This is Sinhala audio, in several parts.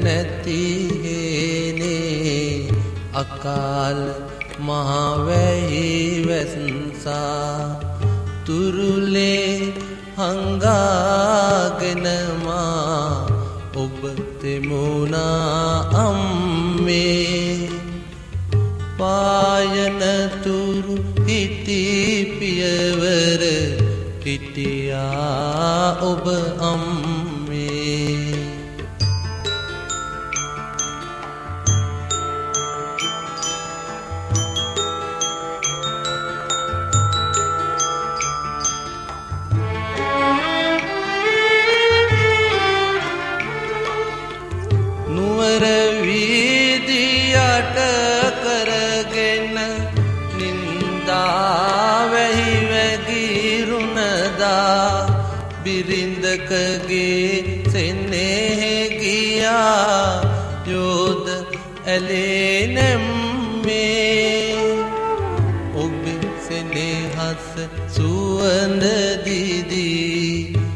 නැති හේනේ අකාල මහවැහි වැස්සා තුරුලේ හංගාගෙන මා ඔබ තෙමුණා අම්මේ පායන තුරු හිටි පියවර හිටියා ඔබ අම්මේ නුවර වීදියට කරගෙන නින්දා වැහි වැගිරුණදා බිරිඳකගේ සෙනෙහෙ ගියා යෝධ ඇලේ නැම්මේ ඔබේ සෙනෙහස සුවඳ දිදී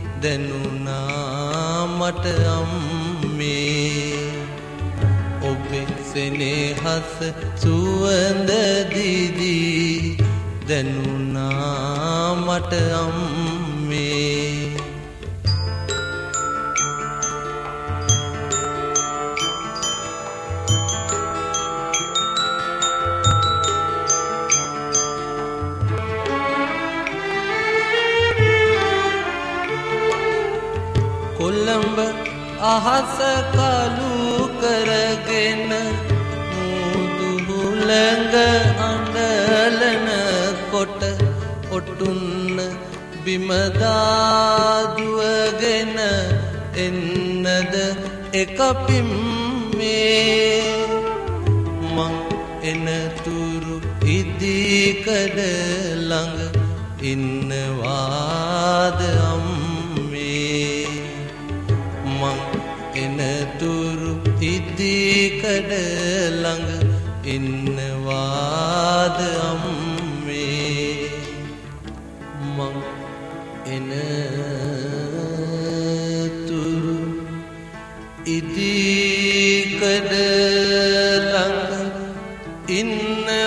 දැනුණා මට අම්මේ ඔබේ සෙනෙහස සුවඳ දිදී දැනුණා මට අම්මේ කොළඹ අහස කළු කරගෙන මුදුහුළඟ අඬලන කොට ඔටුන්න බිමදාදුවගෙන එන්නද එක පිම්මේ මං එනතුරු ඉදිකඩ ළඟ ඉන්නවාද අම්මේ මං එනතුරු ඉදිකඩ ළඟ ඉන්නවාද අම්මේ මං එනතුරු ඉදිකඩ ළඟ ඉන්න